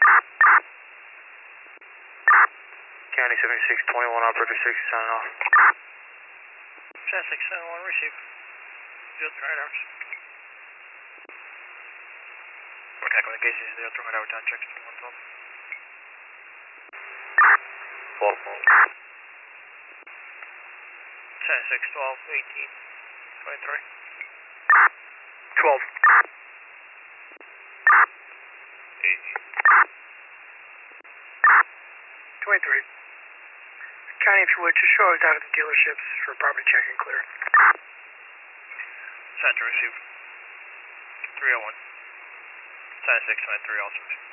County 7621, operator 6 signing off. 10671, receive. Field radars. Okay, communications, the other radar, time checks, 112. 12. 10, 6, 12, 18, 23. 12. 23. County, if you would, just show us down at the dealerships for property check and clear. Center, receive. 301. 10-6, 23, all switch.